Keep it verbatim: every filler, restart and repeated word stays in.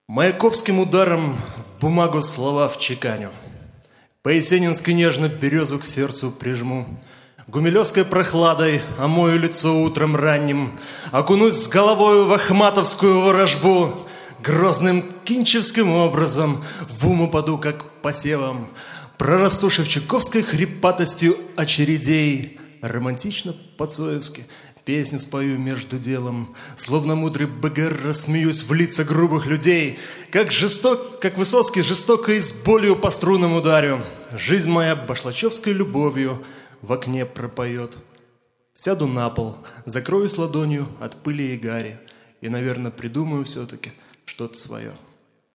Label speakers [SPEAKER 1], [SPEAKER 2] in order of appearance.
[SPEAKER 1] Маяковским ударом в бумагу слова вчеканю, по-есенински нежно березу к сердцу прижму, гумилевской прохладой омою лицо утром ранним, окунусь с головою в ахматовскую ворожбу, грозным кинчевским образом в ум упаду, как посевом, прорасту шевчуковской хрипатостью очередей, романтично по-цоевски песню спою между делом, словно мудрый БГР рассмеюсь в лица грубых людей, как жесток, как Высоцкий жестоко и с болью по струнам ударю. Жизнь моя башлачевской любовью в окне пропоет. Сяду на пол, закроюсь ладонью от пыли и гари и, наверное, придумаю все-таки что-то свое.